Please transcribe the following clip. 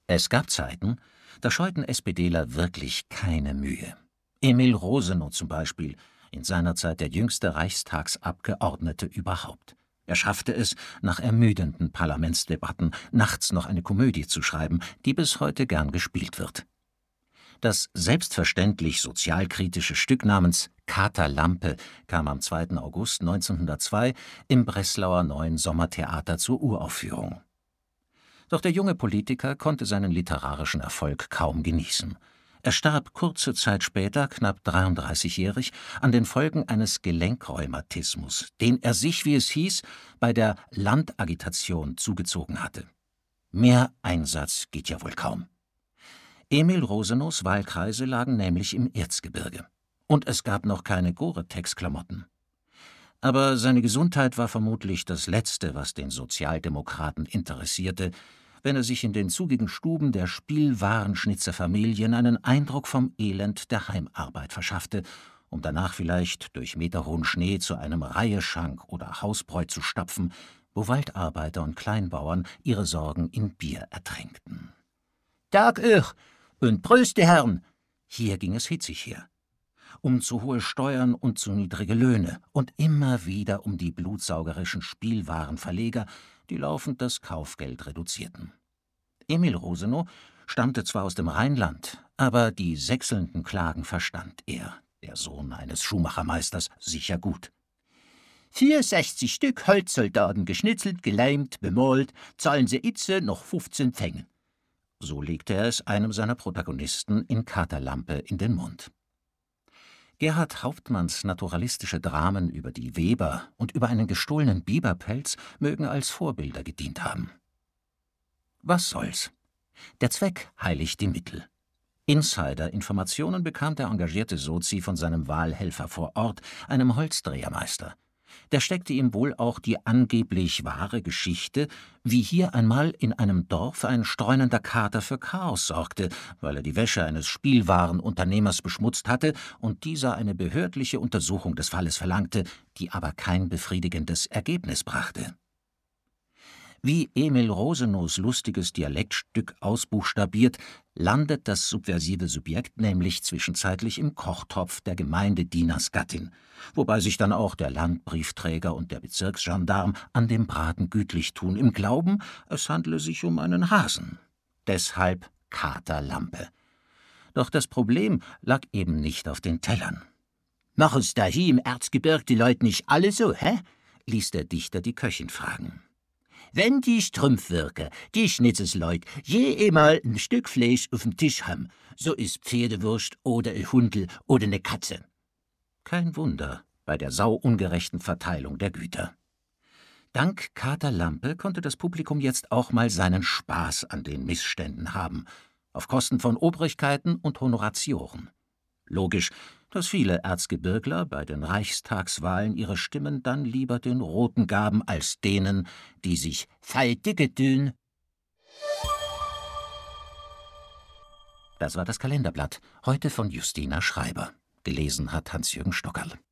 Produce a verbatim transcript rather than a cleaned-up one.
Es gab Zeiten, da scheuten SPDler wirklich keine Mühe. Emil Rosenow zum Beispiel, in seiner Zeit der jüngste Reichstagsabgeordnete überhaupt. Er schaffte es, nach ermüdenden Parlamentsdebatten nachts noch eine Komödie zu schreiben, die bis heute gern gespielt wird. Das selbstverständlich sozialkritische Stück namens »Kater Lampe« kam am zweiten August neunzehnhundertzwei im Breslauer Neuen Sommertheater zur Uraufführung. Doch der junge Politiker konnte seinen literarischen Erfolg kaum genießen. Er starb kurze Zeit später, knapp dreiunddreißigjährig, an den Folgen eines Gelenkrheumatismus, den er sich, wie es hieß, bei der Landagitation zugezogen hatte. Mehr Einsatz geht ja wohl kaum. Emil Rosenows Wahlkreise lagen nämlich im Erzgebirge. Und es gab noch keine Gore-Tex-Klamotten. Aber seine Gesundheit war vermutlich das Letzte, was den Sozialdemokraten interessierte, wenn er sich in den zugigen Stuben der Spielwarenschnitzerfamilien einen Eindruck vom Elend der Heimarbeit verschaffte, um danach vielleicht durch meterhohen Schnee zu einem Reiheschank oder Hausbräu zu stapfen, wo Waldarbeiter und Kleinbauern ihre Sorgen in Bier ertränkten. »Tag euch und Pröste, Herren!« Hier ging es hitzig her. Um zu hohe Steuern und zu niedrige Löhne und immer wieder um die blutsaugerischen Spielwarenverleger, die laufend das Kaufgeld reduzierten. Emil Rosenow stammte zwar aus dem Rheinland, aber die sächselnden Klagen verstand er, der Sohn eines Schuhmachermeisters, sicher gut. »Vierundsechzig Stück Holzsoldaten, geschnitzelt, geleimt, bemalt, zahlen sie itze noch fünfzehn Pfennig.« So legte er es einem seiner Protagonisten in Kater Lampe in den Mund. Gerhard Hauptmanns naturalistische Dramen über die Weber und über einen gestohlenen Biberpelz mögen als Vorbilder gedient haben. Was soll's? Der Zweck heiligt die Mittel. Insider-Informationen bekam der engagierte Sozi von seinem Wahlhelfer vor Ort, einem Holzdrehermeister. Der steckte ihm wohl auch die angeblich wahre Geschichte, wie hier einmal in einem Dorf ein streunender Kater für Chaos sorgte, weil er die Wäsche eines Spielwarenunternehmers beschmutzt hatte und dieser eine behördliche Untersuchung des Falles verlangte, die aber kein befriedigendes Ergebnis brachte. Wie Emil Rosenows lustiges Dialektstück ausbuchstabiert, landet das subversive Subjekt nämlich zwischenzeitlich im Kochtopf der Gemeindedienersgattin, wobei sich dann auch der Landbriefträger und der Bezirksgendarm an dem Braten gütlich tun, im Glauben, es handle sich um einen Hasen. Deshalb Kater Lampe. Doch das Problem lag eben nicht auf den Tellern. »Machen's da hier im Erzgebirg die Leute nicht alle so, hä?« ließ der Dichter die Köchin fragen. »Wenn die Strümpfwirke, die Schnitzesleut, je einmal ein Stück Fleisch auf dem Tisch haben, so ist Pferdewurst oder ein Hundel oder eine Katze.« Kein Wunder bei der sauungerechten Verteilung der Güter. Dank Kater Lampe konnte das Publikum jetzt auch mal seinen Spaß an den Missständen haben, auf Kosten von Obrigkeiten und Honoratioren. Logisch, dass viele Erzgebirgler bei den Reichstagswahlen ihre Stimmen dann lieber den Roten gaben als denen, die sich faltige dünn. Das war das Kalenderblatt, heute von Justina Schreiber. Gelesen hat Hans-Jürgen Stockerl.